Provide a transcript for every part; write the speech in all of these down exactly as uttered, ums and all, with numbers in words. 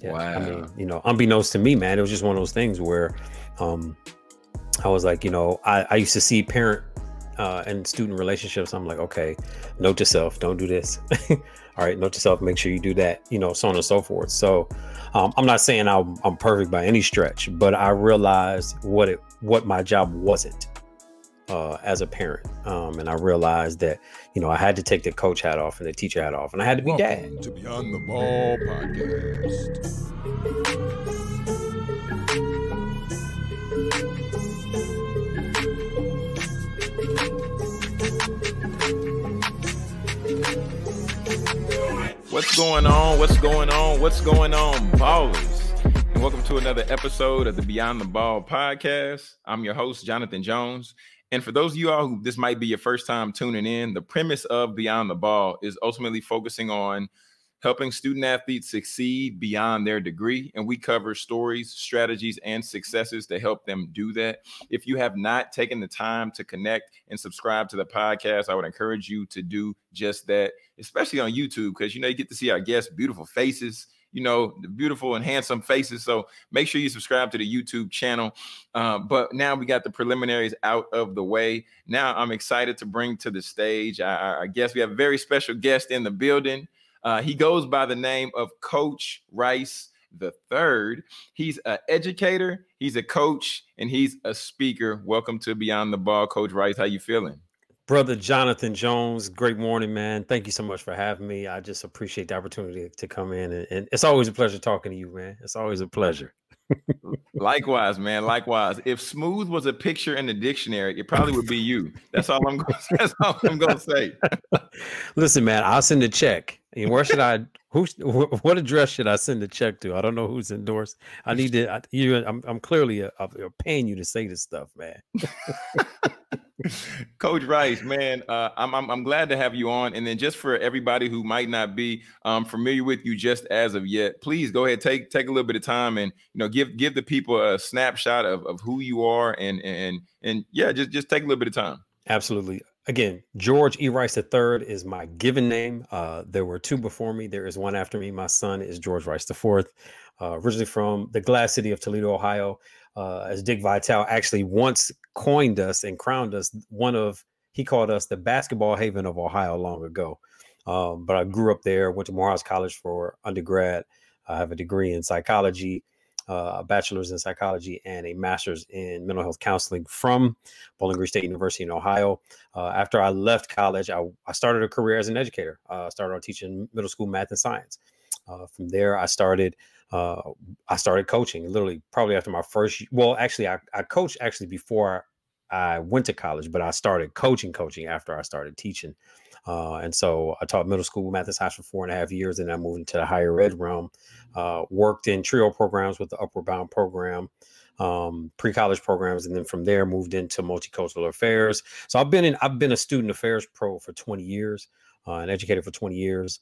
Yeah. Wow. I mean, you know, unbeknownst to me, man, it was just one of those things where um, I was like, you know, I, I used to see parent uh, and student relationships. I'm like, okay, note to self, don't do this. All right, note to self, make sure you do that, you know, so on and so forth. So um, I'm not saying I'm, I'm perfect by any stretch, but I realized what it what my job wasn't uh, as a parent. Um, and I realized that, you know, I had to take the coach hat off and the teacher hat off, and I had to be Welcome dad. to Beyond the Ball podcast. What's going on? What's going on? What's going on, ballers? And welcome to another episode of the Beyond the Ball podcast. I'm your host, Jonathan Jones. And for those of you all who this might be your first time tuning in, the premise of Beyond the Ball is ultimately focusing on helping student athletes succeed beyond their degree. And we cover stories, strategies, and successes to help them do that. If you have not taken the time to connect and subscribe to the podcast, I would encourage you to do just that, especially on YouTube, because, you know, you get to see our guests' beautiful faces, you know, the beautiful and handsome faces. So make sure you subscribe to the YouTube channel. Uh, but now we got the preliminaries out of the way. Now I'm excited to bring to the stage our, our guest. We have a very special guest in the building. Uh, he goes by the name of Coach Rice the third. He's an educator, he's a coach, and he's a speaker. Welcome to Beyond the Ball, Coach Rice. How you feeling? Brother Jonathan Jones, great morning, man. Thank you so much for having me. I just appreciate the opportunity to come in, and, and it's always a pleasure talking to you, man. It's always a pleasure. Likewise, man. Likewise. If smooth was a picture in the dictionary, it probably would be you. That's all I'm going. That's all I'm going to say. Listen, man, I'll send a check. And where should I? Who? What address should I send the check to? I don't know who's endorsed. I need to. I, you. I'm. I'm clearly a, a paying you to say this stuff, man. Coach Rice, man, uh, I'm, I'm I'm glad to have you on. And then just for everybody who might not be um, familiar with you just as of yet, please go ahead, take take a little bit of time and, you know, give give the people a snapshot of, of who you are and and and yeah, just just take a little bit of time. Absolutely. Again, George E. Rice the third is my given name. Uh, there were two before me. There is one after me. My son is George Rice the fourth, uh, originally from the Glass City of Toledo, Ohio. Uh, as Dick Vitale actually once coined us and crowned us one of, he called us the basketball haven of Ohio long ago. Um, but I grew up there, went to Morehouse College for undergrad. I have a degree in psychology, uh, a bachelor's in psychology, and a master's in mental health counseling from Bowling Green State University in Ohio. Uh, after I left college, I, I started a career as an educator. Uh, I started out teaching middle school math and science. Uh, from there, I started uh, I started coaching literally probably after my first. Well, actually, I, I coached actually before I went to college, but I started coaching coaching after I started teaching. Uh, and so I taught middle school math and science for four and a half years, and I moved into the higher ed realm. Uh, worked in trio programs with the Upward Bound program, um, pre-college programs, and then from there moved into multicultural affairs. So I've been in. I've been a student affairs pro for twenty years, uh, an educator for twenty years.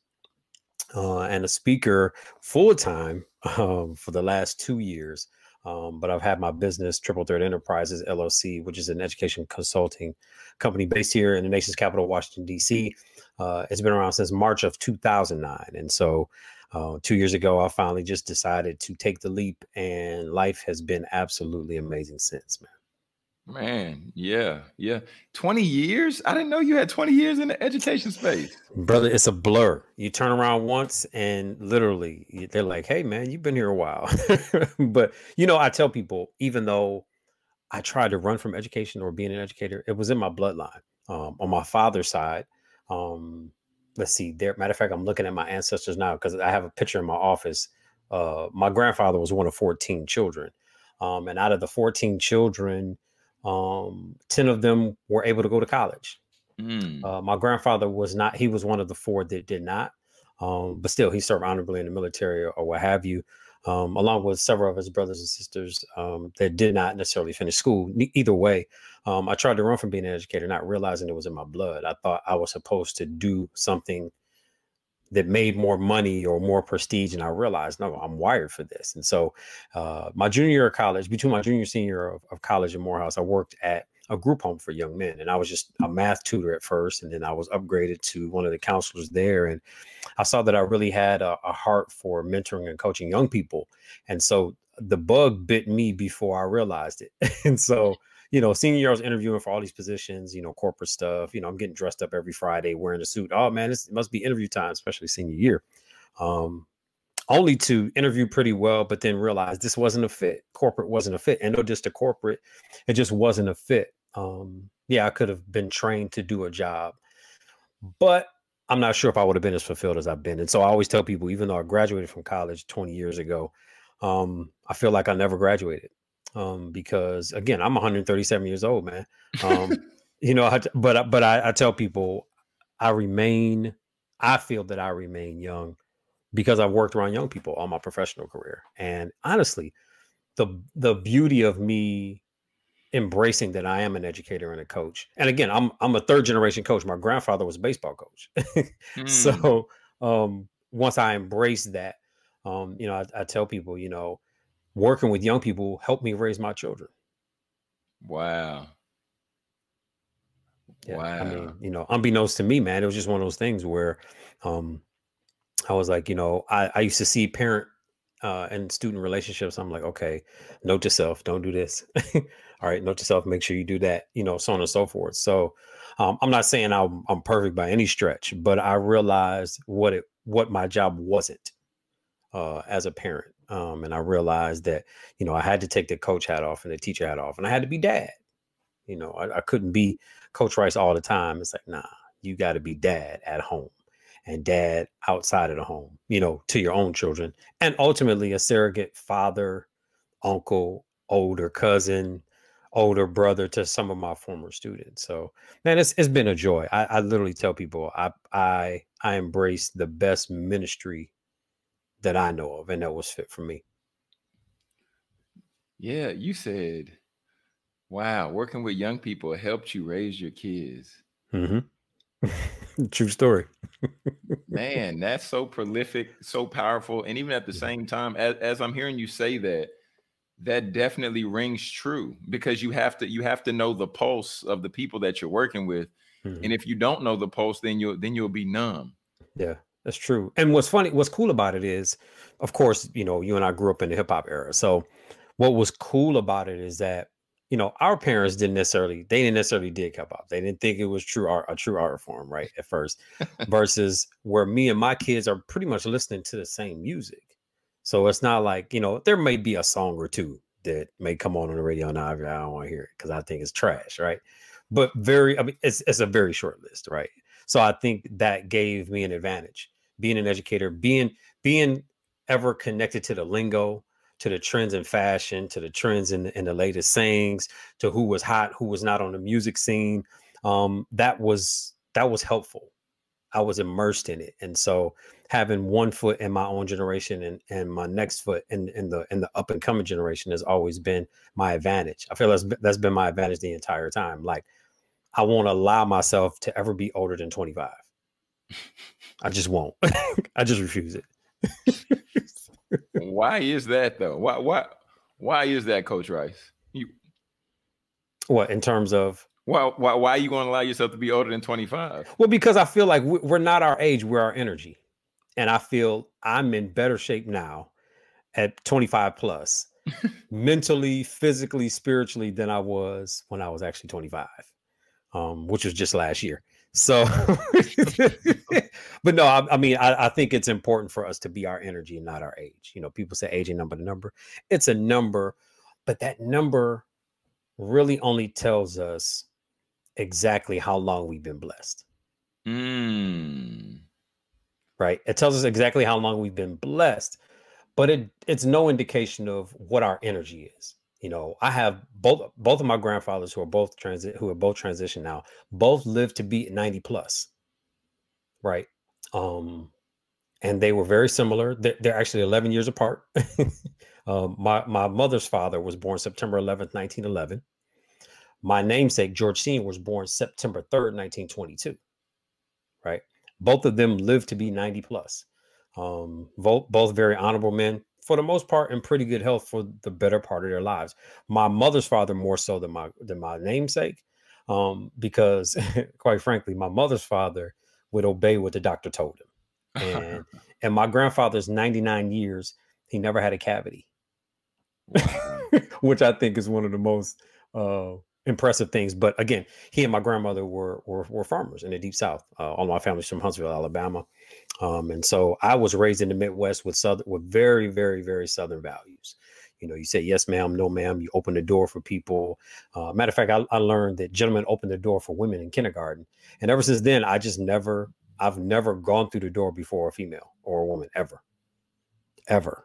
Uh, and a speaker full time um, for the last two years. Um, but I've had my business, Triple Threat Enterprises, L L C, which is an education consulting company based here in the nation's capital, Washington, D C. Uh, it's been around since March of two thousand nine. And so uh, two years ago, I finally just decided to take the leap, and life has been absolutely amazing since, man. Man, yeah, yeah. twenty years? I didn't know you had twenty years in the education space. Brother, it's a blur. You turn around once and literally they're like, hey, man, you've been here a while. But, you know, I tell people, even though I tried to run from education or being an educator, it was in my bloodline. Um, on my father's side, um, let's see, there. Matter of fact, I'm looking at my ancestors now because I have a picture in my office. Uh, my grandfather was one of fourteen children. Um, and out of the fourteen children, um, ten of them were able to go to college. Mm. Uh, my grandfather was not, he was one of the four that did not, um, but still he served honorably in the military or, or what have you, um, along with several of his brothers and sisters um, that did not necessarily finish school. Ne- either way, um, I tried to run from being an educator, not realizing it was in my blood. I thought I was supposed to do something that made more money or more prestige. And I realized, no, I'm wired for this. And so uh, my junior year of college, between my junior and senior year of, of college in Morehouse, I worked at a group home for young men. And I was just a math tutor at first. And then I was upgraded to one of the counselors there. And I saw that I really had a, a heart for mentoring and coaching young people. And so the bug bit me before I realized it. And so, you know, senior year, I was interviewing for all these positions, you know, corporate stuff. You know, I'm getting dressed up every Friday wearing a suit. Oh, man, this, it must be interview time, especially senior year. Um, only to interview pretty well, but then realize this wasn't a fit. Corporate wasn't a fit. And no, just a corporate, it just wasn't a fit. Um, yeah, I could have been trained to do a job, but I'm not sure if I would have been as fulfilled as I've been. And so I always tell people, even though I graduated from college twenty years ago, um, I feel like I never graduated. Um, because again, I'm one hundred thirty-seven years old, man. Um, you know, I, but, but I, I tell people I remain, I feel that I remain young because I've worked around young people all my professional career. And honestly, the the beauty of me embracing that I am an educator and a coach. And again, I'm I'm a third generation coach. My grandfather was a baseball coach. mm. So um, once I embrace that, um, you know, I, I tell people, you know, working with young people helped me raise my children. Wow. Yeah, wow. I mean, you know, unbeknownst to me, man, it was just one of those things where um, I was like, you know, I, I used to see parent uh, and student relationships. I'm like, okay, note to self, don't do this. All right, note to self, make sure you do that, you know, so on and so forth. So um, I'm not saying I'm, I'm perfect by any stretch, but I realized what it what my job wasn't uh, as a parent. Um, and I realized that, you know, I had to take the coach hat off and the teacher hat off, and I had to be dad. You know, I, I couldn't be Coach Rice all the time. It's like, nah, you got to be dad at home and dad outside of the home, you know, to your own children, and ultimately a surrogate father, uncle, older cousin, older brother to some of my former students. So, man, it's it's been a joy. I, I literally tell people I I I embrace the best ministry that I know of, and that was fit for me. Yeah, you said, wow, working with young people helped you raise your kids. Mm-hmm. True story. Man, that's so prolific, so powerful. And even at the same time, as, as I'm hearing you say that, that definitely rings true, because you have to you have to know the pulse of the people that you're working with. Mm-hmm. And if you don't know the pulse, then you'll then you'll be numb. Yeah, that's true. And what's funny, what's cool about it is, of course, you know, you and I grew up in the hip hop era. So what was cool about it is that, you know, our parents didn't necessarily, they didn't necessarily dig hip hop. They didn't think it was true art, a true art form, right? At first, versus where me and my kids are pretty much listening to the same music. So it's not like, you know, there may be a song or two that may come on on the radio now. I don't want to hear it because I think it's trash, right? But very, I mean, it's it's a very short list, right? So I think that gave me an advantage, being an educator, being being ever connected to the lingo, to the trends in fashion, to the trends in, in the latest sayings, to who was hot, who was not on the music scene. Um, that was that was helpful. I was immersed in it. And so having one foot in my own generation and, and my next foot in, in the in the up and coming generation has always been my advantage. I feel that's, that's been my advantage the entire time. Like, I won't allow myself to ever be older than twenty-five. I just won't. I just refuse it. Why is that though? Why why why is that, Coach Rice? You what in terms of why why why are you going to allow yourself to be older than twenty-five? Well, because I feel like we're not our age, we're our energy, and I feel I'm in better shape now at twenty-five plus, mentally, physically, spiritually, than I was when I was actually twenty-five, um, which was just last year. So, but no, I, I mean, I, I think it's important for us to be our energy and not our age. You know, people say age ain't number to number. It's a number, but that number really only tells us exactly how long we've been blessed. Mm. Right? It tells us exactly how long we've been blessed, but it it's no indication of what our energy is. You know, I have both both of my grandfathers who are both transit who are both transitioned now, both lived to be ninety plus. Right. Um, and they were very similar. They're, they're actually eleven years apart. um, my, my mother's father was born September eleventh, nineteen eleven. My namesake, George Senior, was born September third, nineteen twenty-two. Right. Both of them lived to be ninety plus. Um, both, both very honorable men, for the most part, in pretty good health for the better part of their lives. My mother's father more so than my than my namesake. um, because quite frankly, my mother's father would obey what the doctor told him. And and my grandfather's ninety-nine years, he never had a cavity. Wow. Which I think is one of the most uh, impressive things. But again, he and my grandmother were were, were farmers in the Deep South. Uh, all my family's from Huntsville, Alabama, um, and so I was raised in the Midwest with southern, with very, very, very Southern values. You know, you say yes, ma'am, no, ma'am. You open the door for people. Uh, matter of fact, I, I learned that gentlemen open the door for women in kindergarten, and ever since then, I just never, I've never gone through the door before a female or a woman ever, ever.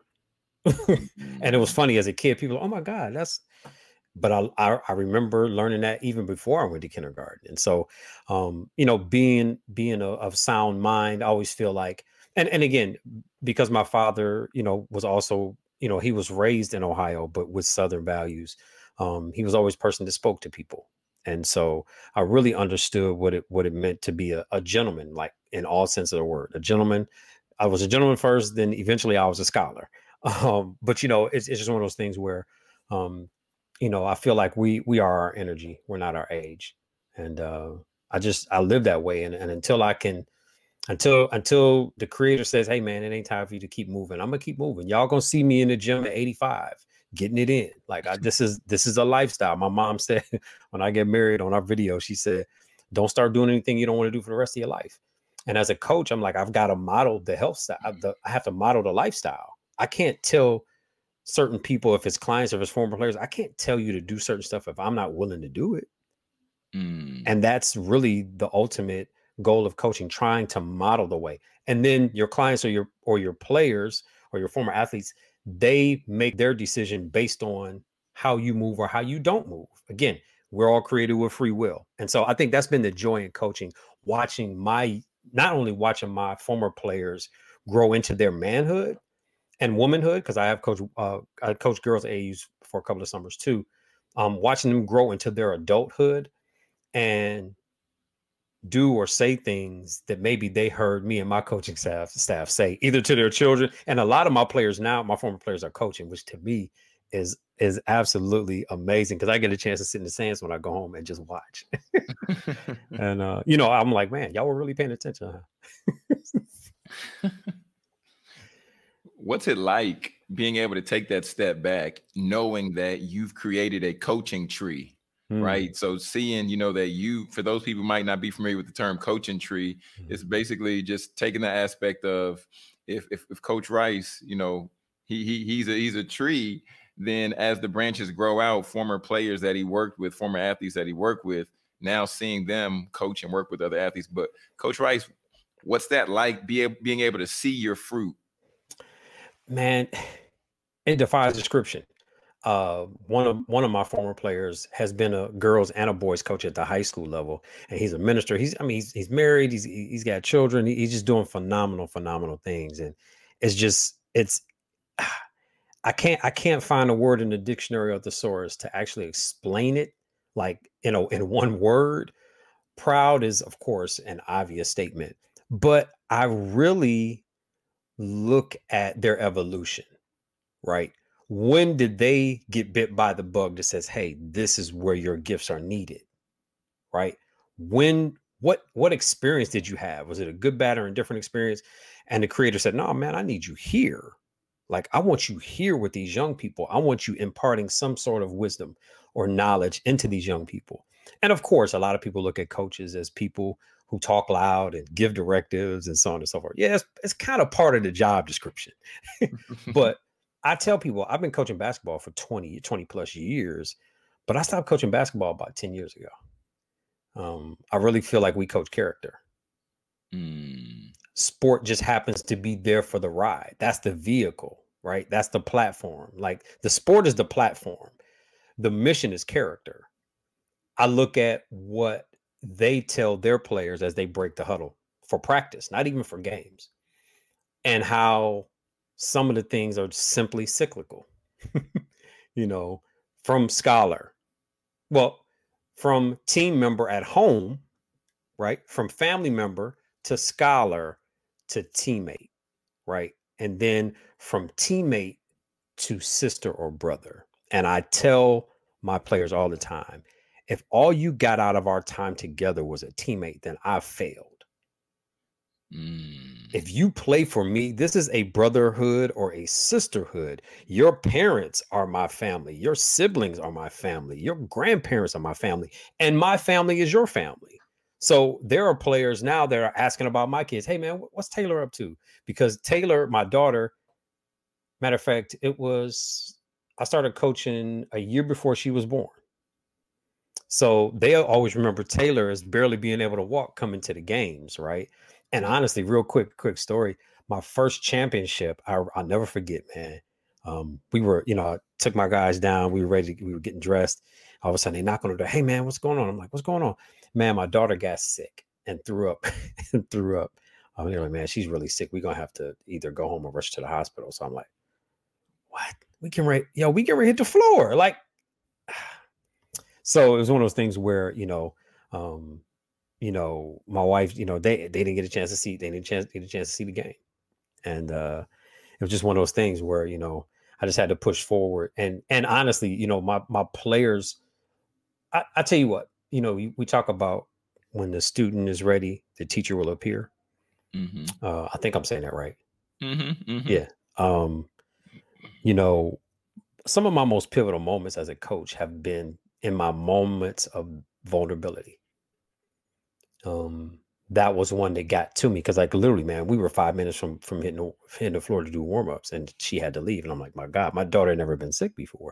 And it was funny as a kid, people, oh my God, that's, but I, I, I remember learning that even before I went to kindergarten. And so, um, you know, being, being a, of sound mind, I always feel like, and, and again, because my father, you know, was also, you know, he was raised in Ohio, but with Southern values. Um, he was always a person that spoke to people. And so I really understood what it, what it meant to be a, a gentleman, like in all sense of the word, a gentleman. I was a gentleman first, then eventually I was a scholar. Um, but you know, it's, it's just one of those things where, um, you know, I feel like we, we are our energy. We're not our age. And, uh, I just, I live that way. And, and until I can, until, until the creator says, hey man, it ain't time for you to keep moving. I'm gonna keep moving. Y'all gonna see me in the gym at eighty-five, getting it in. Like I, this is, this is a lifestyle. My mom said when I get married on our video, she said, don't start doing anything you don't want to do for the rest of your life. And as a coach, I'm like, I've got to model the health style. The, I have to model the lifestyle. I can't tell certain people, if it's clients or if it's former players, I can't tell you to do certain stuff if I'm not willing to do it. Mm. And that's really the ultimate goal of coaching, trying to model the way. And then your clients or your or your players or your former athletes, they make their decision based on how you move or how you don't move. Again, we're all created with free will. And so I think that's been the joy in coaching, watching my, not only watching my former players grow into their manhood and womanhood, because I have coached, uh, I coached girls A A Us for a couple of summers too, um, watching them grow into their adulthood and do or say things that maybe they heard me and my coaching staff staff say, either to their children. And a lot of my players now, my former players are coaching, which to me is is absolutely amazing because I get a chance to sit in the stands when I go home and just watch. And uh, you know, I'm like, man, y'all were really paying attention. Huh? What's it like being able to take that step back, knowing that you've created a coaching tree, mm. right? So seeing, you know, that you, for those people who might not be familiar with the term coaching tree, mm. it's basically just taking the aspect of if, if, if Coach Rice, you know, he, he he's a, he's a tree, then as the branches grow out, former players that he worked with, former athletes that he worked with, now seeing them coach and work with other athletes. But Coach Rice, what's that like, be able, being able to see your fruit? Man, it defies description. Uh, one of one of my former players has been a girls and a boys coach at the high school level, and he's a minister. He's, I mean, he's he's married. He's he's got children. He's just doing phenomenal, phenomenal things, and it's just it's. I can't I can't find a word in the dictionary or thesaurus to actually explain it, like you know, in one word. Proud is, of course, an obvious statement, but I really look at their evolution, right? When did they get bit by the bug that says, hey, this is where your gifts are needed, right? When, what, what experience did you have? Was it a good, bad, or indifferent experience? And the creator said, no, man, I need you here. Like, I want you here with these young people. I want you imparting some sort of wisdom or knowledge into these young people. And of course, a lot of people look at coaches as people who talk loud and give directives and so on and so forth. Yeah, it's, it's kind of part of the job description. But I tell people, I've been coaching basketball for twenty, twenty plus years, but I stopped coaching basketball about ten years ago. Um, I really feel like we coach character. Mm. Sport just happens to be there for the ride. That's the vehicle, right? That's the platform. Like the sport is the platform. The mission is character. I look at what they tell their players as they break the huddle for practice, not even for games, and how some of the things are simply cyclical, you know, from scholar, well, from team member at home, right? From family member to scholar to teammate, right? And then from teammate to sister or brother. And I tell my players all the time, if all you got out of our time together was a teammate, then I failed. Mm. If you play for me, this is a brotherhood or a sisterhood. Your parents are my family. Your siblings are my family. Your grandparents are my family. And my family is your family. So there are players now that are asking about my kids. Hey, man, what's Taylor up to? Because Taylor, my daughter, matter of fact, it was, I started coaching a year before she was born. So they'll always remember Taylor as barely being able to walk coming to the games, right? And honestly, real quick, quick story. My first championship, I, I'll never forget, man. Um, we were, you know, I took my guys down. We were ready. To, we were getting dressed. All of a sudden, they knock on the door. Hey, man, what's going on? I'm like, what's going on? Man, my daughter got sick and threw up and threw up. Um, they're like, man, she's really sick. We're going to have to either go home or rush to the hospital. So I'm like, what? We can right, yo, we can hit the floor. Like, so it was one of those things where, you know, um, you know, my wife, you know, they they didn't get a chance to see, they didn't chance get a chance to see the game. And uh it was just one of those things where, you know, I just had to push forward. And and honestly, you know, my my players, I, I tell you what, you know, we, we talk about when the student is ready, the teacher will appear. Mm-hmm. Uh, I think I'm saying that right. Mm-hmm. Mm-hmm. Yeah. Um, you know, some of my most pivotal moments as a coach have been in my moments of vulnerability. Um, that was one that got to me because, like, literally, man, we were five minutes from from hitting the, hitting the floor to do warm-ups, and she had to leave. And I'm like, my God, my daughter had never been sick before.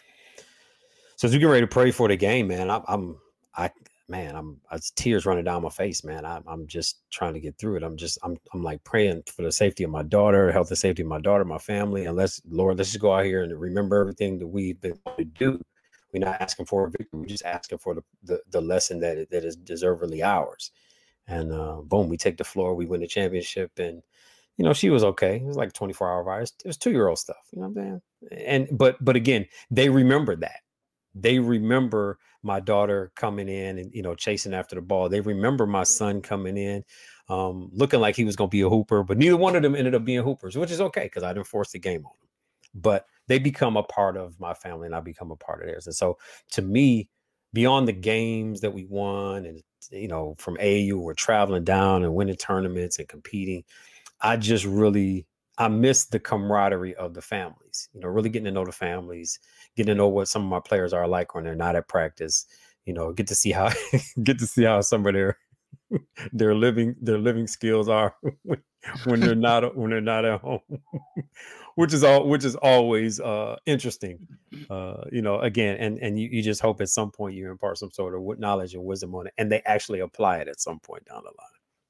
So as we get ready to pray for the game, man, I'm, I'm I, man, I'm, it's tears running down my face, man. I, I'm just trying to get through it. I'm just, I'm, I'm like praying for the safety of my daughter, health and safety of my daughter, my family. And let's, Lord, let's just go out here and remember everything that we've been able to do. We're not asking for a victory. We're just asking for the, the, the lesson that, that is deservedly ours. And uh, boom, we take the floor, we win the championship. And, you know, she was okay. It was like twenty-four hour virus. It was two-year-old stuff, you know what I'm saying? And, but, but again, they remember that. They remember my daughter coming in and, you know, chasing after the ball. They remember my son coming in, um, looking like he was going to be a hooper, but neither one of them ended up being hoopers, which is okay because I didn't force the game on them. But they become a part of my family and I become a part of theirs. And so to me, beyond the games that we won and, you know, from A A U, we're traveling down and winning tournaments and competing. I just really, I miss the camaraderie of the families, you know, really getting to know the families, getting to know what some of my players are like when they're not at practice, you know, get to see how, get to see how some of their, their living, their living skills are when, when they're not, when they're not at home, which is all, which is always uh, interesting, uh, you know, again, and, and you, you just hope at some point you impart some sort of knowledge and wisdom on it and they actually apply it at some point down the line.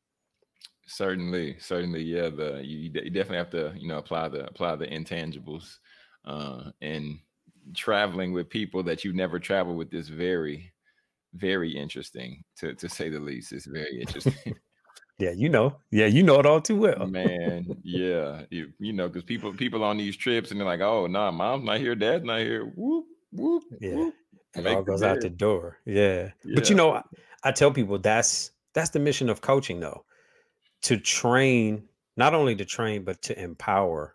Certainly, certainly, yeah. The you, you definitely have to, you know, apply the apply the intangibles, uh, and traveling with people that you never travel with is very, very interesting to to say the least. It's very interesting. Yeah, you know, yeah, you know it all too well, man. Yeah, you, you know, because people people on these trips and they're like, oh no, nah, mom's not here, dad's not here. Whoop whoop. Yeah, whoop. it all goes out the door. Yeah, yeah. But you know, I, I tell people that's that's the mission of coaching, though. To train, not only to train, but to empower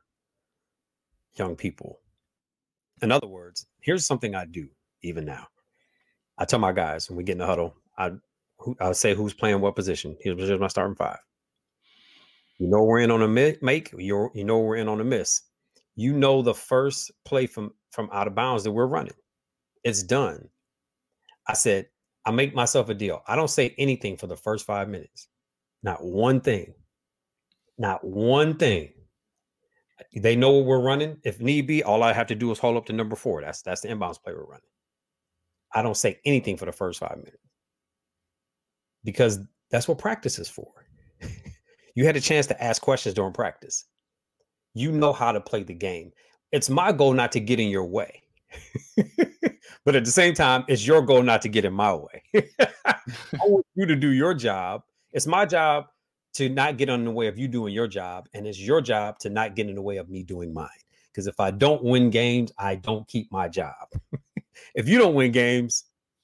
young people. In other words, here's something I do even now. I tell my guys when we get in the huddle, I I say who's playing what position. Here's my starting five. You know we're in on a make. You you know we're in on a miss. You know the first play from from out of bounds that we're running. It's done. I said I make myself a deal. I don't say anything for the first five minutes. Not one thing. Not one thing. They know what we're running. If need be, all I have to do is hold up to number four. That's that's the inbounds play we're running. I don't say anything for the first five minutes because that's what practice is for. You had a chance to ask questions during practice. You know how to play the game. It's my goal not to get in your way. But at the same time, it's your goal not to get in my way. I want you to do your job. It's my job to not get in the way of you doing your job. And it's your job to not get in the way of me doing mine. Because if I don't win games, I don't keep my job. If you don't win games,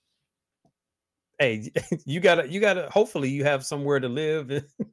hey, you gotta, you gotta, hopefully you have somewhere to live.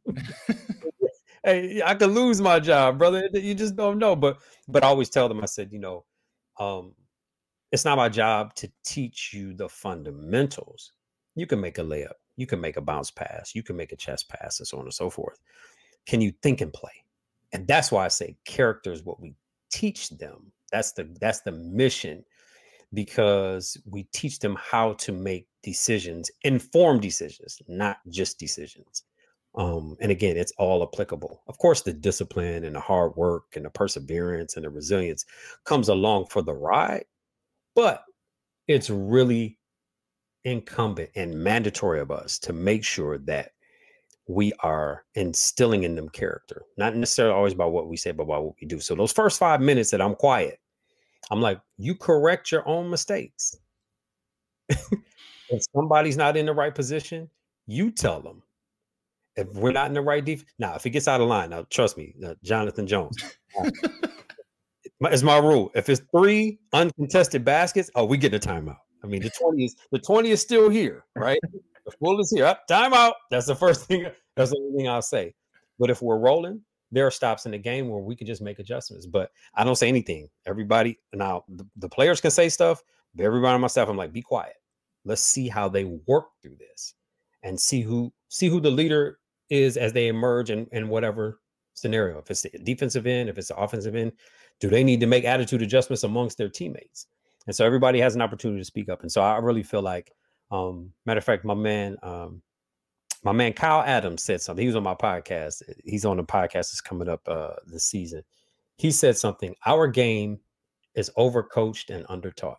Hey, I could lose my job, brother. You just don't know. But, but I always tell them, I said, you know, um, it's not my job to teach you the fundamentals. You can make a layup, you can make a bounce pass, you can make a chest pass, and so on and so forth. Can you think and play? And that's why I say character is what we teach them. That's the that's the mission, because we teach them how to make decisions, informed decisions, not just decisions. Um, and again, it's all applicable. Of course, the discipline and the hard work and the perseverance and the resilience comes along for the ride, but it's really incumbent and mandatory of us to make sure that we are instilling in them character, not necessarily always about what we say, but about what we do. So those first five minutes that I'm quiet, I'm like, you correct your own mistakes. If somebody's not in the right position, you tell them. If we're not in the right defense, now if it gets out of line, now trust me, uh, Jonathan Jones, uh, it's my rule. If it's three uncontested baskets, oh, we get a timeout. I mean, the twenty is the twenty is still here, right? The full is here. Up, timeout. That's the first thing. That's the only thing I'll say. But if we're rolling, there are stops in the game where we can just make adjustments. But I don't say anything. Everybody now, the, the players can say stuff, but everybody on my staff, I'm like, be quiet. Let's see how they work through this, and see who see who the leader is as they emerge in, in whatever scenario. If it's the defensive end, if it's the offensive end, do they need to make attitude adjustments amongst their teammates? And so everybody has an opportunity to speak up. And so I really feel like, um, matter of fact, my man, um, my man Kyle Adams said something. He was on my podcast. He's on the podcast that's coming up uh, this season. He said something. Our game is overcoached and undertaught.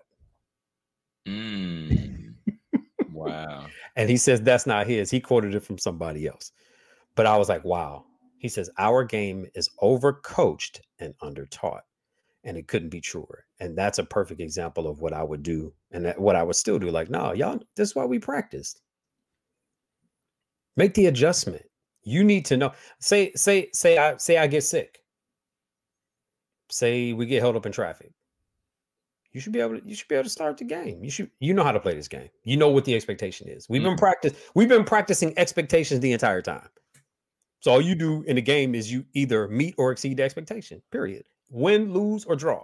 Mm. Wow. And he says that's not his. He quoted it from somebody else. But I was like, wow. He says our game is overcoached and undertaught. And it couldn't be truer. And that's a perfect example of what I would do and that, what I would still do. Like, no, y'all, this is why we practiced. Make the adjustment. You need to know. Say, say, say, I say I get sick. Say we get held up in traffic. You should be able to, you should be able to start the game. You should, you know how to play this game. You know what the expectation is. We've been Mm. practice, we've been practicing expectations the entire time. So all you do in the game is you either meet or exceed the expectation, period. Win, lose, or draw.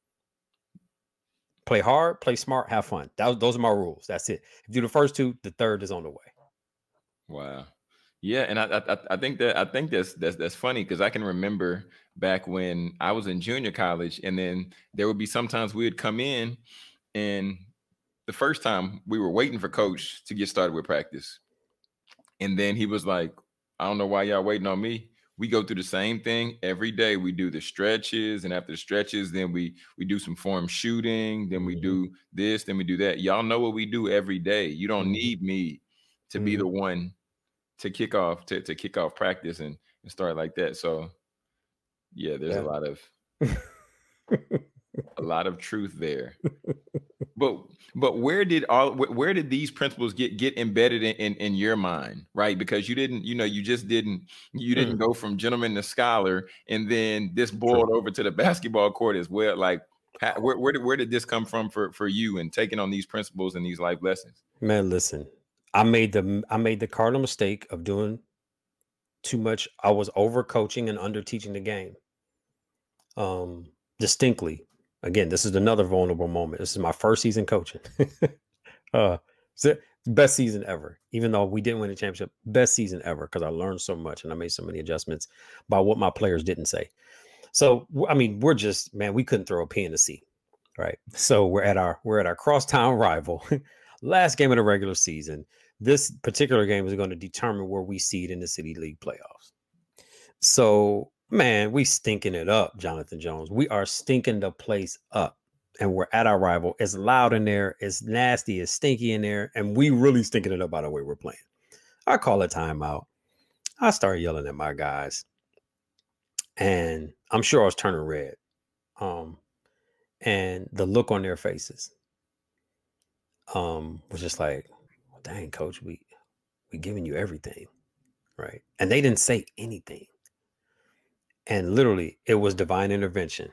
Play hard, play smart, have fun. That, those are my rules. That's it. If you do the first two, the third is on the way. Wow. Yeah, and I I, I think that I think that's that's that's funny because I can remember back when I was in junior college, and then there would be sometimes we would come in, and the first time we were waiting for coach to get started with practice, and then he was like, "I don't know why y'all waiting on me." We go through the same thing every day. We do the stretches, and after the stretches, then we we do some form shooting. Then we Mhm. do this. Then we do that. Y'all know what we do every day. You don't Mhm. need me to be Mhm. the one to kick off to, to kick off practice and, and start like that. So yeah, there's Yeah. a lot of a lot of truth there. But but where did all wh- where did these principles get get embedded in, in in your mind, right? Because you didn't, you know, you just didn't you didn't Mm. go from gentleman to scholar, and then this True. boiled over to the basketball court as well. Like, ha- where where did where did this come from for for you and taking on these principles and these life lessons? Man, listen. I made the I made the cardinal mistake of doing too much. I was over coaching and under teaching the game. Um, distinctly. Again, this is another vulnerable moment. This is my first season coaching. uh, so best season ever. Even though we didn't win the championship, best season ever because I learned so much and I made so many adjustments by what my players didn't say. So w- I mean, we're just man, we couldn't throw a pea in the seat, right? So we're at our we're at our crosstown rival, last game of the regular season. This particular game is going to determine where we seed in the City League playoffs. So, man, we stinking it up, Jonathan Jones. We are stinking the place up. And we're at our rival. It's loud in there. It's nasty. It's stinky in there. And we really stinking it up by the way we're playing. I call a timeout. I start yelling at my guys. And I'm sure I was turning red. Um, and the look on their faces um, was just like, dang, coach, we we giving you everything. Right. And they didn't say anything. And literally, it was divine intervention.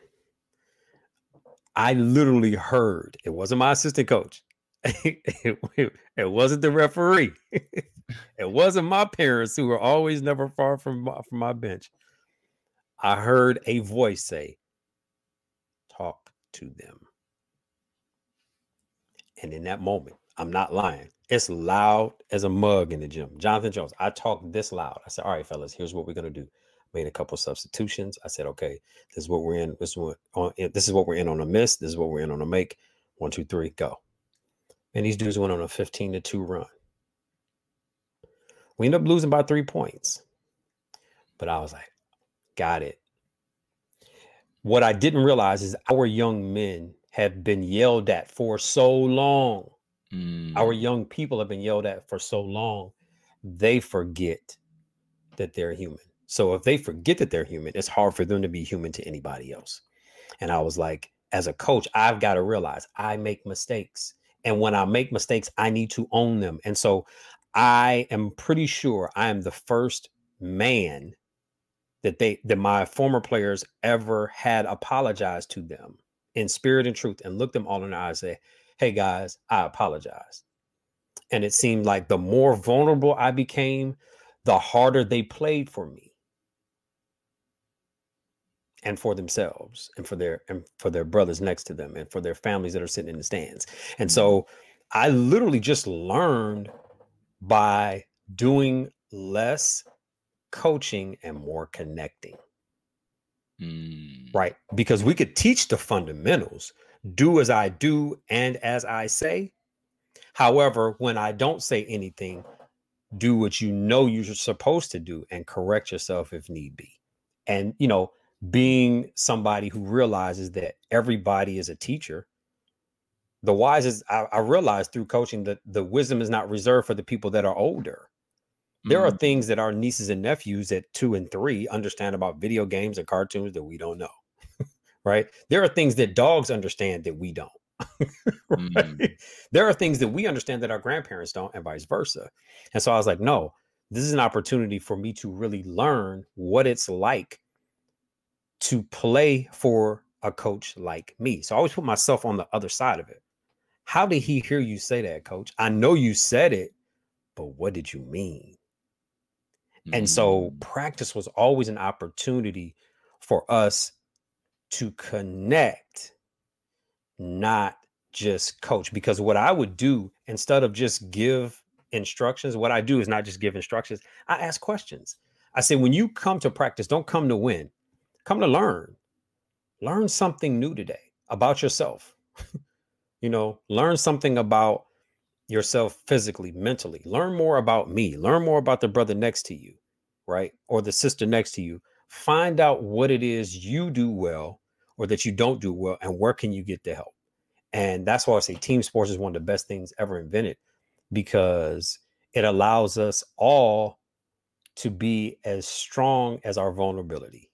I literally heard, it wasn't my assistant coach. it, it, it wasn't the referee. It wasn't my parents who were always never far from my, from my bench. I heard a voice say, talk to them. And in that moment, I'm not lying. It's loud as a mug in the gym. Jonathan Jones, I talked this loud. I said, all right, fellas, here's what we're going to do. Made a couple substitutions. I said, okay, this is what we're in. This is what, on, this is what we're in on a miss. This is what we're in on a make. One, two, three, go. And these dudes went on a fifteen to two run. We ended up losing by three points. But I was like, got it. What I didn't realize is our young men have been yelled at for so long. Mm. Our young people have been yelled at for so long. They forget that they're human. So if they forget that they're human, it's hard for them to be human to anybody else. And I was like, as a coach, I've got to realize I make mistakes. And when I make mistakes, I need to own them. And so I am pretty sure I am the first man that they that my former players ever had apologized to them in spirit and truth and looked them all in the eye and say, hey guys, I apologize. And it seemed like the more vulnerable I became, the harder they played for me and for themselves and for their and for their brothers next to them and for their families that are sitting in the stands. And so I literally just learned by doing less coaching and more connecting. Mm. Right? Because we could teach the fundamentals, do as I do and as I say. However, when I don't say anything, do what you know you're supposed to do and correct yourself if need be. And, you know, being somebody who realizes that everybody is a teacher, the wisest, I, I realized through coaching that the wisdom is not reserved for the people that are older. There mm-hmm. are things that our nieces and nephews at two and three understand about video games and cartoons that we don't know, right? There are things that dogs understand that we don't. Right? Mm. There are things that we understand that our grandparents don't and vice versa. And so I was like, no, this is an opportunity for me to really learn what it's like to play for a coach like me. So I always put myself on the other side of it. How did he hear you say that, coach? I know you said it, but what did you mean? Mm. And so practice was always an opportunity for us to connect, not just coach. Because what I would do instead of just give instructions, what I do is not just give instructions. I ask questions. I say, when you come to practice, don't come to win, come to learn. Learn something new today about yourself. You know, learn something about yourself physically, mentally. Learn more about me. Learn more about the brother next to you, right? Or the sister next to you. Find out what it is you do well or that you don't do well, and where can you get the help? And that's why I say team sports is one of the best things ever invented, because it allows us all to be as strong as our vulnerability,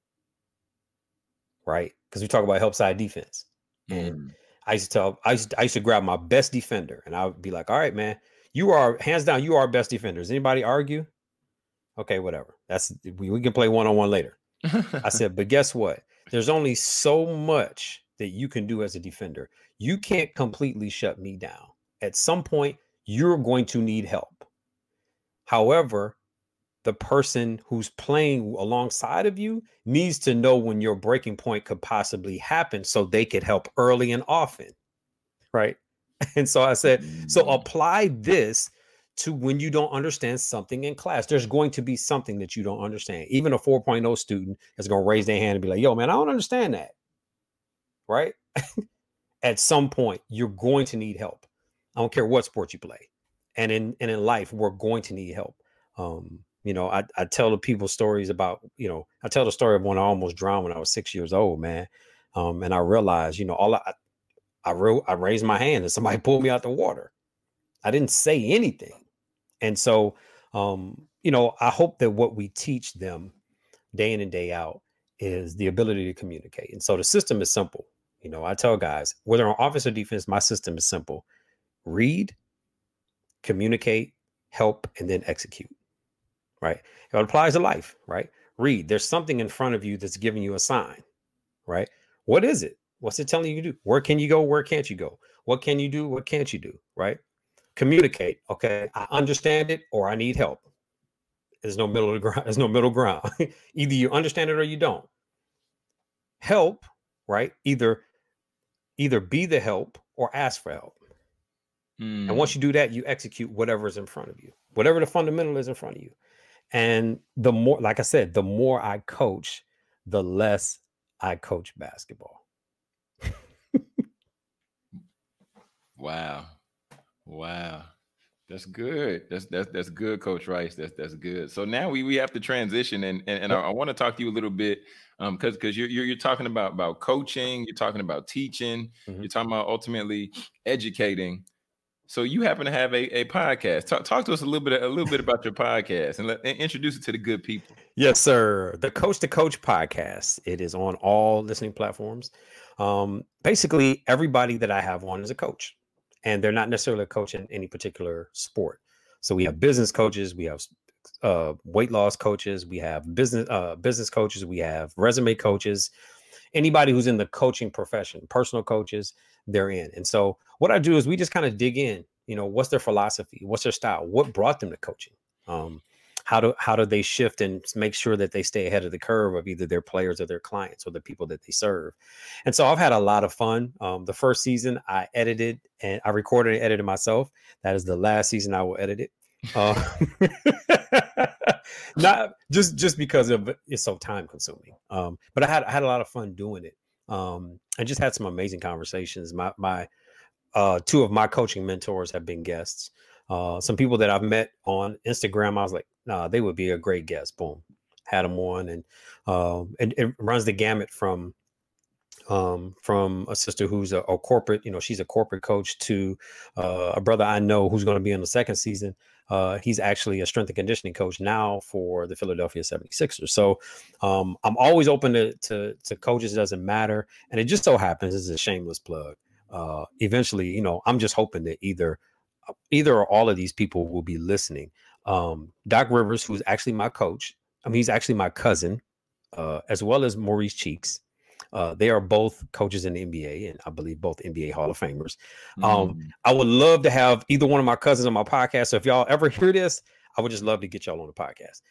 right? Because we talk about help side defense. Mm. And I used to tell, I used to, I used to grab my best defender and I would be like, all right, man, you are hands down, you are our best defender. Does anybody argue? Okay, whatever. That's, we, we can play one-on-one later. I said, but guess what? There's only so much that you can do as a defender. You can't completely shut me down. At some point, you're going to need help. However, the person who's playing alongside of you needs to know when your breaking point could possibly happen so they could help early and often, right? And so I said, mm. so apply this to when you don't understand something in class. There's going to be something that you don't understand. Even a four point oh student is going to raise their hand and be like, yo, man, I don't understand that, right? At some point, you're going to need help. I don't care what sport you play. And in, and in life, we're going to need help. Um, You know, I, I tell the people stories about, you know, I tell the story of when I almost drowned when I was six years old, man. Um, and I realized, you know, all I, I wrote, I raised my hand and somebody pulled me out the water. I didn't say anything. And so, um, you know, I hope that what we teach them day in and day out is the ability to communicate. And so the system is simple. You know, I tell guys, whether on offense or defense, my system is simple. Read, communicate, help, and then execute. Right. It applies to life, right? Read. There's something in front of you that's giving you a sign, right? What is it? What's it telling you to do? Where can you go? Where can't you go? What can you do? What can't you do? Right? Communicate. Okay. I understand it or I need help. There's no middle ground. There's no middle ground. Either you understand it or you don't. Help, right? Either, either be the help or ask for help. And once you do that, you execute whatever is in front of you, whatever the fundamental is in front of you. And the more, like I said, the more I coach, the less I coach basketball. Wow. Wow. That's good. That's that's that's good, Coach Rice. That's that's good. So now we we have to transition, and and, and I, I want to talk to you a little bit, um, because because you're, you're you're talking about about coaching, you're talking about teaching, Mhm. you're talking about ultimately educating. So you happen to have a, a podcast. Talk talk to us a little bit a little bit about your podcast, and let and introduce it to the good people. Yes, sir. The Coach to Coach podcast. It is on all listening platforms. Um, basically, everybody that I have on is a coach, and they're not necessarily a coach in any particular sport. So we have business coaches, we have uh, weight loss coaches, we have business uh, business coaches, we have resume coaches. Anybody who's in the coaching profession, personal coaches, they're in. And so what I do is we just kind of dig in. You know, what's their philosophy? What's their style? What brought them to coaching? Um, how do how do they shift and make sure that they stay ahead of the curve of either their players or their clients or the people that they serve? And so I've had a lot of fun. Um, the first season I edited and I recorded and edited myself. That is the last season I will edit it. Uh, not just just because of it's so time consuming. Um, but I had I had a lot of fun doing it. Um, I just had some amazing conversations. My my uh, two of my coaching mentors have been guests. Uh, some people that I've met on Instagram, I was like, nah, they would be a great guest. Boom, had them on, and um, and it runs the gamut from um, from a sister who's a, a corporate, you know, she's a corporate coach, to uh, a brother I know who's going to be in the second season. Uh, he's actually a strength and conditioning coach now for the Philadelphia seventy-sixers. So um, I'm always open to, to to coaches. It doesn't matter, and it just so happens, this is a shameless plug. Uh, eventually, you know, I'm just hoping that either either or all of these people will be listening. Um, Doc Rivers, who's actually my coach, I mean, he's actually my cousin, uh, as well as Maurice Cheeks. Uh, they are both coaches in the N B A, and I believe both N B A Hall of Famers. Um, Mm. I would love to have either one of my cousins on my podcast. So if y'all ever hear this, I would just love to get y'all on the podcast,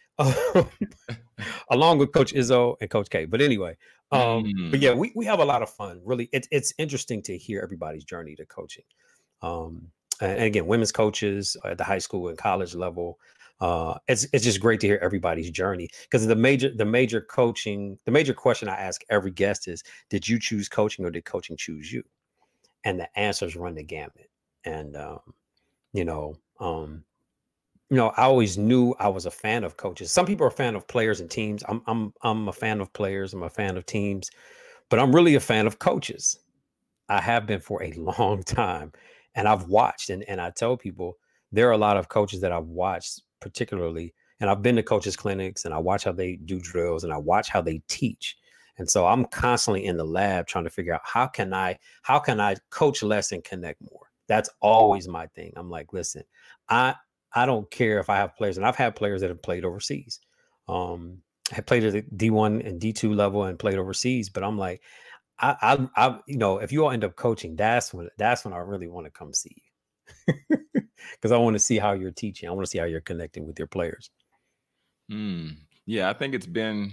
along with Coach Izzo and Coach K. But anyway, um, Mm. but yeah, we, we have a lot of fun. Really, it's it's interesting to hear everybody's journey to coaching. Um, and, and again, women's coaches at the high school and college level. Uh, it's it's just great to hear everybody's journey, because the major the major coaching the major question I ask every guest is, did you choose coaching or did coaching choose you? And the answers run the gamut. And um, you know, um, you know, I always knew I was a fan of coaches. Some people are a fan of players and teams. I'm I'm I'm a fan of players. I'm a fan of teams, but I'm really a fan of coaches. I have been for a long time, and I've watched, and and I tell people there are a lot of coaches that I've watched particularly, and I've been to coaches clinics and I watch how they do drills and I watch how they teach. And so I'm constantly in the lab trying to figure out how can I how can I coach less and connect more. That's always my thing. I'm like, listen, I I don't care if I have players, and I've had players that have played overseas. Um, have played at the D one and D two level and played overseas, but I'm like, I, I, I, you know, if you all end up coaching, that's when, that's when I really want to come see you, because I want to see how you're teaching. I want to see how you're connecting with your players. Mm. Yeah, I think it's been.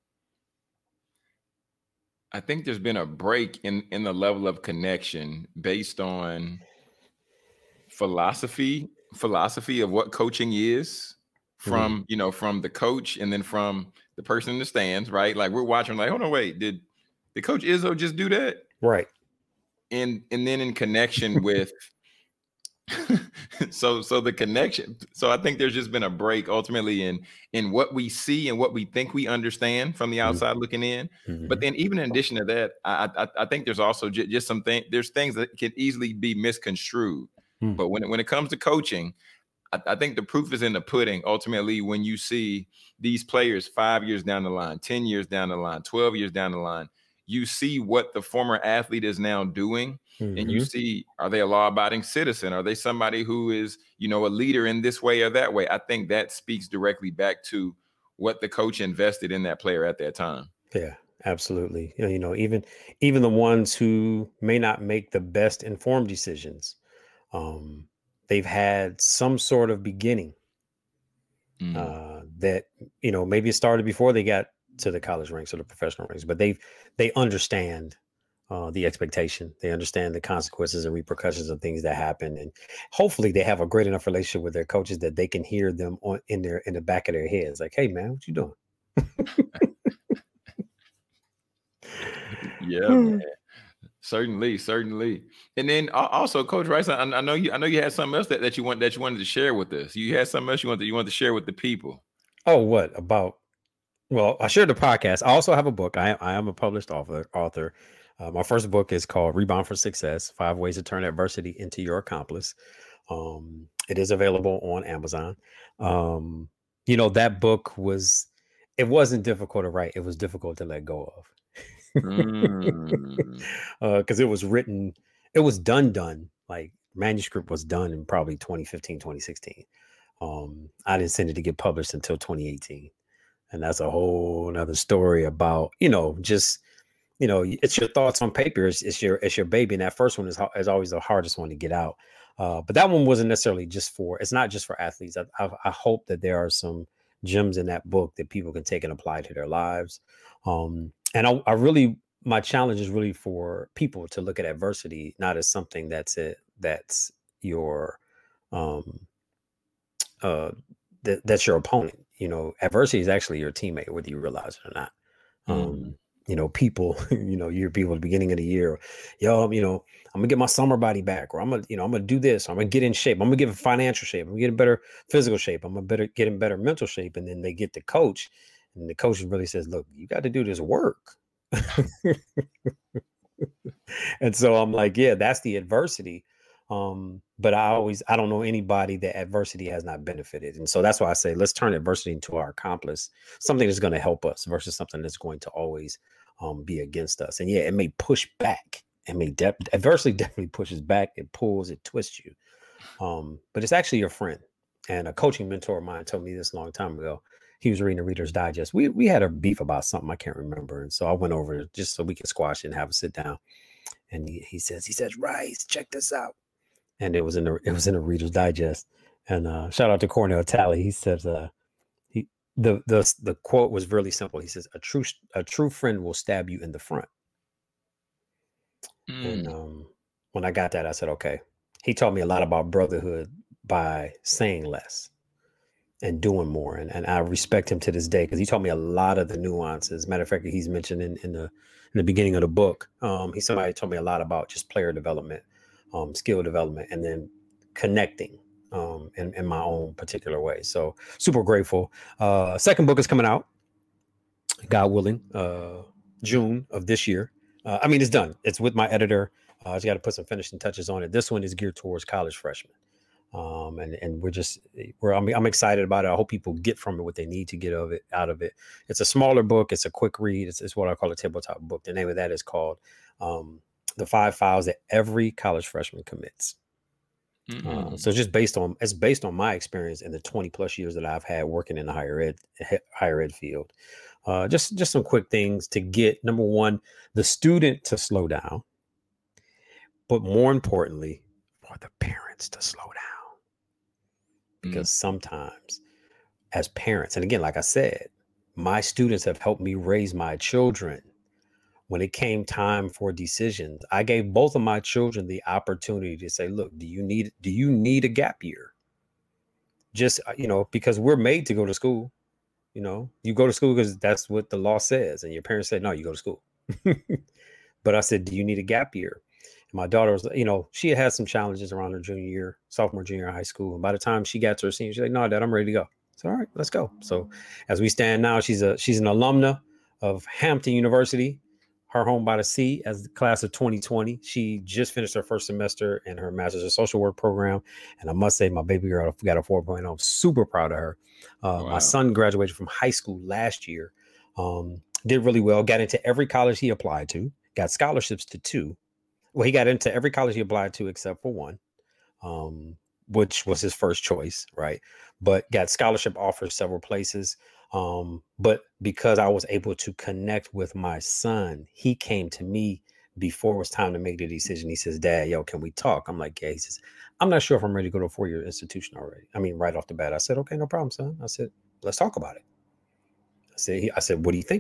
I think there's been a break in in the level of connection based on philosophy, philosophy of what coaching is, from Mhm. you know from the coach, and then from the person in the stands, right? Like we're watching, like, hold on, wait, did did Coach Izzo just do that? Right. And and then in connection with so so the connection. So I think there's just been a break ultimately in in what we see and what we think we understand from the outside looking in. But Mhm. then even in addition to that, I I, I think there's also j- just some things. There's things that can easily be misconstrued. Mhm. But when it, when it comes to coaching, I, I think the proof is in the pudding. Ultimately, when you see these players five years down the line, ten years down the line, twelve years down the line, you see what the former athlete is now doing. And you Mhm. see, are they a law-abiding citizen? Are they somebody who is, you know, a leader in this way or that way? I think that speaks directly back to what the coach invested in that player at that time. Yeah, absolutely. You know, you know, even even the ones who may not make the best informed decisions, um, they've had some sort of beginning Mm. uh, that, you know, maybe it started before they got to the college ranks or the professional ranks, but they they understand uh, the expectation. They understand the consequences and repercussions of things that happen, and hopefully they have a great enough relationship with their coaches that they can hear them on in their in the back of their heads, like, "Hey, man, what you doing?" Yeah, man. Certainly, certainly. And then al- also, Coach Rice, I, I know you. I know you had something else that, that you want that you wanted to share with us. You had something else you wanted you wanted to share with the people. Oh, what about? Well, I shared the podcast. I also have a book. I I am a published author. Author. Uh, my first book is called Rebound for Success: Five Ways to Turn Adversity into Your Accomplice. Um, it is available on Amazon. Um, you know, that book was. It wasn't difficult to write. It was difficult to let go of. Mm. Because it was written, it was done, done. Like manuscript was done in probably twenty fifteen, twenty sixteen. Um, I didn't send it to get published until twenty eighteen. And that's a whole nother story about, you know, just, you know, it's your thoughts on paper. It's, it's your, it's your baby. And that first one is, ho- is always the hardest one to get out. Uh, but that one wasn't necessarily just for, it's not just for athletes. I, I, I hope that there are some gems in that book that people can take and apply to their lives. Um, and I, I really, my challenge is really for people to look at adversity, not as something that's it, that's your, um, uh, that, that's your opponent. You know, adversity is actually your teammate, whether you realize it or not. Um, Mm. you know, people, you know, your people at the beginning of the year, yo, you know, I'm gonna get my summer body back, or I'm gonna, you know, I'm gonna do this, or I'm gonna get in shape, I'm gonna get in financial shape, I'm gonna get in better physical shape, I'm gonna better get in better mental shape. And then they get the coach, and the coach really says, look, you got to do this work. And so I'm like, yeah, that's the adversity. Um, but I always, I don't know anybody that adversity has not benefited. And so that's why I say, let's turn adversity into our accomplice, something that's going to help us versus something that's going to always um, be against us. And yeah, it may push back. It may de- adversity definitely pushes back. It pulls, it twists you. Um, but it's actually your friend. And a coaching mentor of mine told me this a long time ago. He was reading the Reader's Digest. We we had a beef about something I can't remember, and so I went over just so we could squash it and have a sit down. And he, he says, he says, Rice, check this out. And it was in the it was in the Reader's Digest. And uh, shout out to Cornell Talley. He says, uh, he the the the quote was really simple. He says, a true a true friend will stab you in the front. And Mm. um, when I got that, I said, okay. He taught me a lot about brotherhood by saying less and doing more. And, and I respect him to this day because he taught me a lot of the nuances. Matter of fact, he's mentioned in, in the in the beginning of the book. Um, he's somebody who told me a lot about just player development, um, skill development, and then connecting um, in, in my own particular way. So super grateful. Uh, second book is coming out, God willing, uh, June of this year. Uh, I mean, it's done. It's with my editor. Uh, I just got to put some finishing touches on it. This one is geared towards college freshmen. Um, and and we're just we're I'm, I'm excited about it. I hope people get from it what they need to get of it out of it. It's a smaller book. It's a quick read. It's, it's what I call a tabletop book. The name of that is called um, "The Five Files That Every College Freshman Commits." Mm. Uh, so just based on it's based on my experience in the twenty plus years that I've had working in the higher ed higher ed field. Uh, just just some quick things to get number one, the student to slow down, but more importantly, for the parents to slow down. Because sometimes as parents, and again, like I said, my students have helped me raise my children. When it came time for decisions, I gave both of my children the opportunity to say, look, do you need do you need a gap year? Just, uh, you know, because we're made to go to school. You know, you go to school because that's what the law says. And your parents say, no, you go to school. But I said, do you need a gap year? And my daughter was, you know, she had had some challenges around her junior year, sophomore, junior high school. And by the time she got to her senior, she's like, no, Dad, I'm ready to go. So, all right, let's go. So as we stand now, she's a she's an alumna of Hampton University, her home by the sea, as the class of twenty twenty. She just finished her first semester in her master's of social work program. And I must say, my baby girl got a four point oh. I'm super proud of her. Uh, Wow. My son graduated from high school last year, um, did really well, got into every college he applied to, got scholarships to two. Well, he got into every college he applied to except for one, um, which was his first choice, right? But got scholarship offers several places. Um, but because I was able to connect with my son, he came to me before it was time to make the decision. He says, Dad, yo, can we talk? I'm like, yeah. He says, I'm not sure if I'm ready to go to a four-year institution already. I mean, right off the bat, I said, okay, no problem, son. I said, let's talk about it. I said, he, I said, what are you thinking?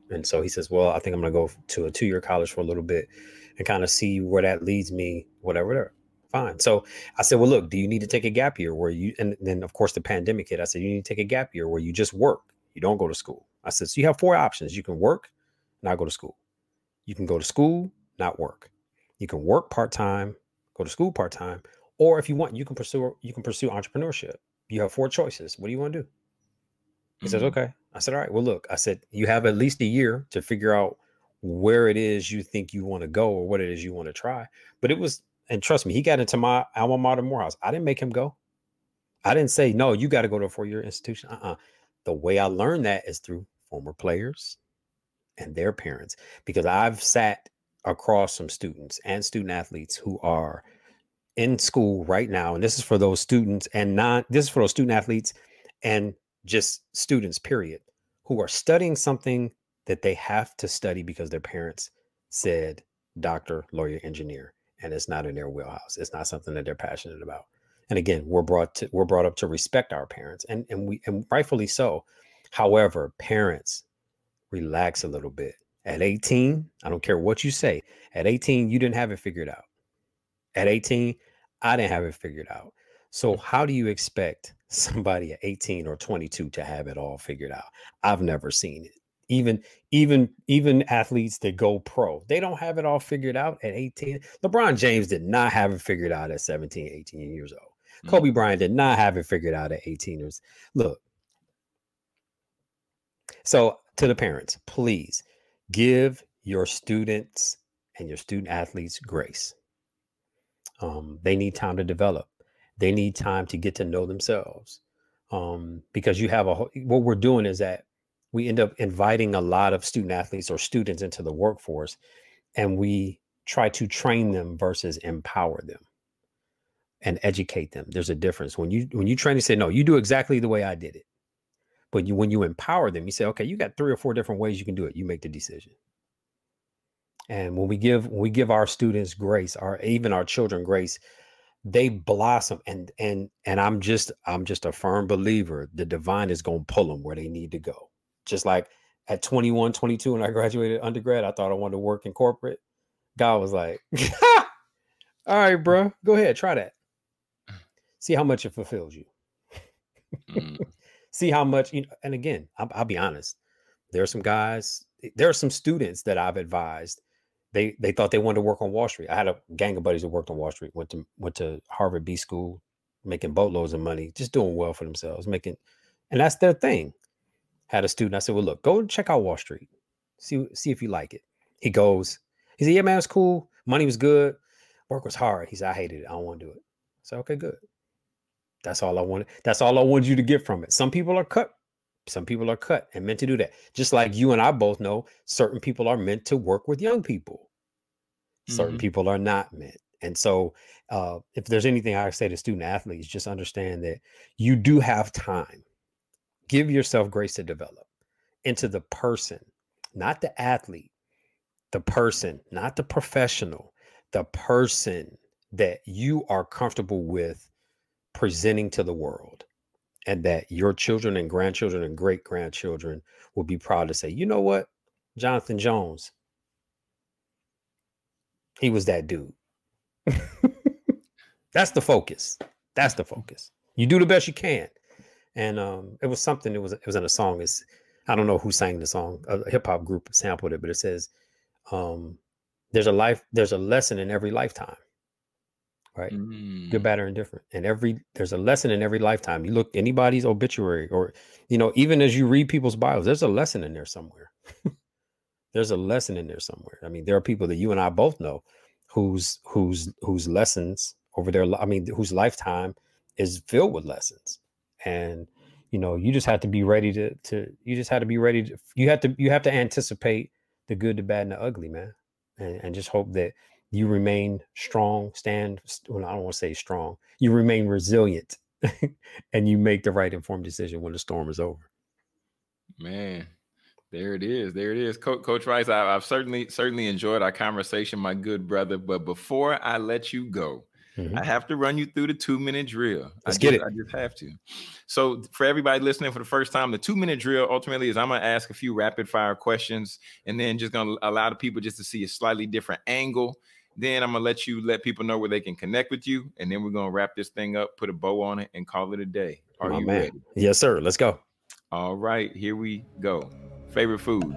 And so he says, well, I think I'm going to go to a two-year college for a little bit and kind of see where that leads me, whatever, whatever. Fine. So I said, well, look, do you need to take a gap year where you, and then of course the pandemic hit. I said, you need to take a gap year where you just work. You don't go to school. I said, so you have four options. You can work, not go to school. You can go to school, not work. You can work part-time, go to school part-time, or if you want, you can pursue, you can pursue entrepreneurship. You have four choices. What do you want to do? He mm-hmm. says, okay. I said, all right, well, look, I said, you have at least a year to figure out where it is you think you want to go or what it is you want to try. But it was, and trust me, he got into my alma mater, Morehouse. I didn't make him go. I didn't say, no, you got to go to a four-year institution. Uh-uh. The way I learned that is through former players and their parents, because I've sat across some students and student athletes who are in school right now. And this is for those students and non, this is for those student athletes and just students, period, who are studying something that they have to study because their parents said doctor, lawyer, engineer, and it's not in their wheelhouse. It's not something that they're passionate about. And again, we're brought to, we're brought up to respect our parents, and, and we, and rightfully so. However, parents, relax a little bit. At eighteen, I don't care what you say. At eighteen, you didn't have it figured out. At eighteen, I didn't have it figured out. So how do you expect somebody at eighteen or twenty-two to have it all figured out? I've never seen it. Even, even, even athletes that go pro, they don't have it all figured out at eighteen. LeBron James did not have it figured out at seventeen, eighteen years old. Mm-hmm. Kobe Bryant did not have it figured out at eighteen years. Look. So to the parents, please give your students and your student athletes grace. Um, they need time to develop. They need time to get to know themselves. Um, because you have a, what we're doing is that we end up inviting a lot of student athletes or students into the workforce, and we try to train them versus empower them and educate them. There's a difference. When you, when you train, you say, no, you do exactly the way I did it. But you, when you empower them, you say, okay, you got three or four different ways you can do it. You make the decision. And when we give, when we give our students grace, our, even our children grace, they blossom. And, and, and I'm just, I'm just a firm believer. The divine is going to pull them where they need to go. Just like at twenty-one, twenty-two, when I graduated undergrad, I thought I wanted to work in corporate. God was like, all right, bro, go ahead, try that. See how much it fulfills you. Mm. See how much, you know, and again, I'll, I'll be honest. There are some guys, there are some students that I've advised. They they thought they wanted to work on Wall Street. I had a gang of buddies that worked on Wall Street, went to went to Harvard B School, making boatloads of money, just doing well for themselves, making, and that's their thing. Had a student, I said, well, look, go and check out Wall Street. See, see if you like it. He goes, he said, yeah, man, it's cool. Money was good. Work was hard. He said, I hated it. I don't want to do it. I said, okay, good. That's all I wanted. That's all I wanted you to get from it. Some people are cut. Some people are cut and meant to do that. Just like you and I both know, certain people are meant to work with young people. Certain mm-hmm. people are not meant. And so uh, if there's anything I say to student athletes, just understand that you do have time. Give yourself grace to develop into the person, not the athlete, the person, not the professional, the person that you are comfortable with presenting to the world, and that your children and grandchildren and great grandchildren will be proud to say, you know what, Jonathan Jones, he was that dude. That's the focus. That's the focus. You do the best you can. And um, it was something, it was, it was in a song. It's, I don't know who sang the song, a hip hop group sampled it, but it says, um, there's a life, there's a lesson in every lifetime, right? Mm. Good, bad, or indifferent. And every, there's a lesson in every lifetime. You look anybody's obituary, or, you know, even as you read people's bios, there's a lesson in there somewhere. There's a lesson in there somewhere. I mean, there are people that you and I both know whose, whose, whose lessons over their, I mean, whose lifetime is filled with lessons. And, you know, you just have to be ready to, to, you just have to be ready to, you have to, you have to anticipate the good, the bad, and the ugly, man. And, and just hope that you remain strong, stand, well, I don't want to say strong, you remain resilient and you make the right informed decision when the storm is over. Man, there it is. There it is. Coach, Coach Rice, I, I've certainly, certainly enjoyed our conversation, my good brother. But before I let you go, Mm-hmm. I have to run you through the two-minute drill. Let's I get just, it. I just have to. So for everybody listening for the first time, the two-minute drill ultimately is I'm going to ask a few rapid-fire questions and then just going to allow the people just to see a slightly different angle. Then I'm going to let you let people know where they can connect with you. And then we're going to wrap this thing up, put a bow on it, and call it a day. Are My you man. ready? Yes, sir. Let's go. All right, here we go. Favorite food?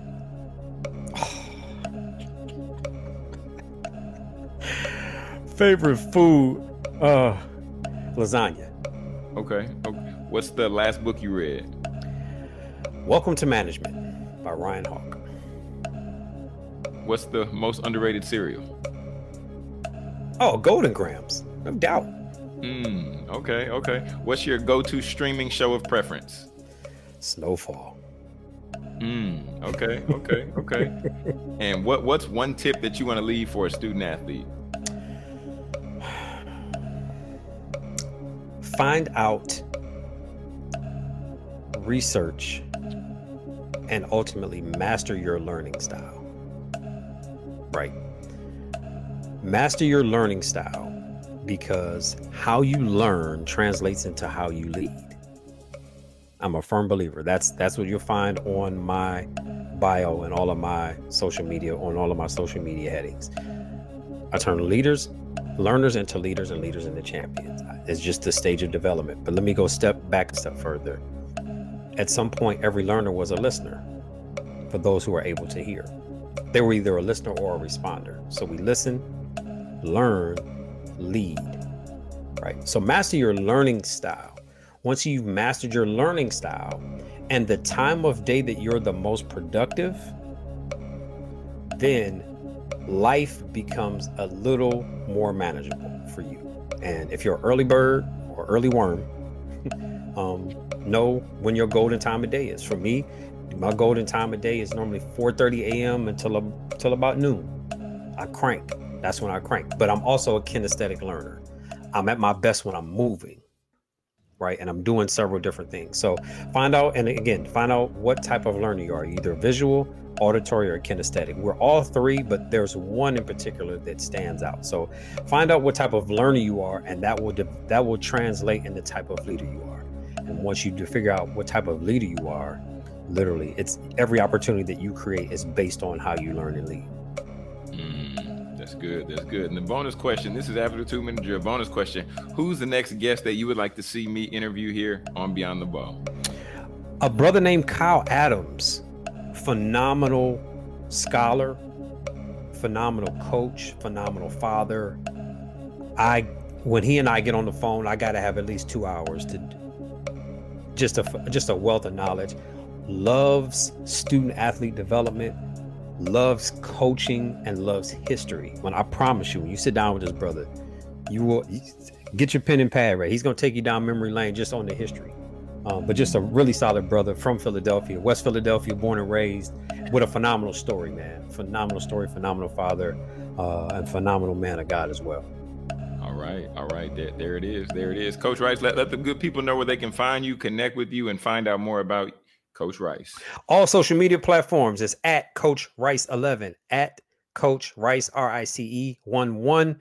Favorite food? Uh, lasagna. Okay. okay. What's the last book you read? Welcome to Management by Ryan Hawk. What's the most underrated cereal? Oh, Golden Grams, no doubt. Mm, okay, okay. What's your go-to streaming show of preference? Snowfall. Mm, okay, okay, okay. And what what's one tip that you want to leave for a student athlete? Find out, research, and ultimately master your learning style. Right. Master your learning style, because how you learn translates into how you lead. I'm a firm believer. That's that's what you'll find on my bio and all of my social media, on all of my social media headings. I turn leaders, learners into leaders, and leaders into champions. It's just the stage of development. But let me go step back a step further. At some point, every learner was a listener. For those who are able to hear, they were either a listener or a responder. So we listen, learn, lead. Right. So master your learning style. Once you've mastered your learning style and the time of day that you're the most productive, then life becomes a little more manageable for you. And if you're an early bird or early worm, um, know when your golden time of day is. For me, my golden time of day is normally four thirty a.m. until until about noon. I crank. That's when I crank. But I'm also a kinesthetic learner. I'm at my best when I'm moving. Right. And I'm doing several different things. So find out. And again, find out what type of learner you are, either visual, auditory, or kinesthetic. We're all three, but there's one in particular that stands out. So find out what type of learner you are, and that will that will translate in the type of leader you are. And once you do figure out what type of leader you are, literally, it's every opportunity that you create is based on how you learn and lead. That's good. That's good. And the bonus question, this is after the two minute drill. Bonus question: who's the next guest that you would like to see me interview here on Beyond the Ball? A brother named Kyle Adams, phenomenal scholar, phenomenal coach, phenomenal father. I, when he and I get on the phone, I got to have at least two hours to just a just a wealth of knowledge. Loves student athlete development, loves coaching, and loves history. When I promise you, when you sit down with this brother, you will get your pen and pad ready. He's going to take you down memory lane just on the history. Um, but just a really solid brother from Philadelphia, West Philadelphia, born and raised, with a phenomenal story, man. Phenomenal story, phenomenal father, uh, and phenomenal man of God as well. All right. All right. There, there it is. There it is. Coach Rice, let, let the good people know where they can find you, connect with you, and find out more about Coach Rice. All social media platforms is at Coach Rice eleven, at Coach Rice, R I C E one one.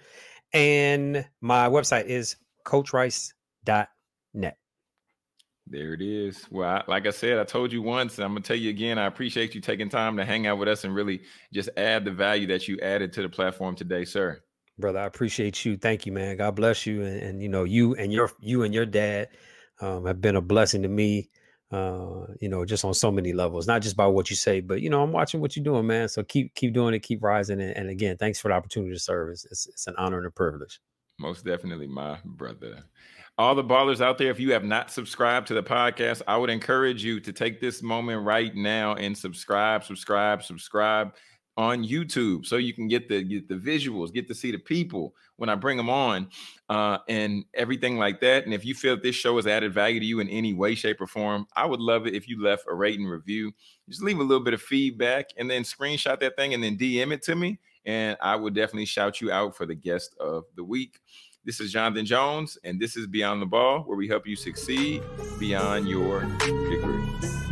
And my website is coach rice dot net. There it is. Well, I, like I said, I told you once, and I'm going to tell you again, I appreciate you taking time to hang out with us and really just add the value that you added to the platform today, sir. Brother, I appreciate you. Thank you, man. God bless you. And, and you know, you and your you and your dad um, have been a blessing to me, uh, you know, just on so many levels, not just by what you say, but, you know, I'm watching what you're doing, man. So keep keep doing it, keep rising. And, and again, thanks for the opportunity to serve. It's, it's, it's an honor and a privilege. Most definitely, my brother. All the ballers out there, if you have not subscribed to the podcast, I would encourage you to take this moment right now and subscribe, subscribe, subscribe on YouTube so you can get the get the visuals, get to see the people when I bring them on uh, and everything like that. And if you feel that this show has added value to you in any way, shape, or form, I would love it if you left a rating review. Just leave a little bit of feedback and then screenshot that thing and then D M it to me. And I would definitely shout you out for the guest of the week. This is Jonathan Jones, and this is Beyond the Ball, where we help you succeed beyond your degree.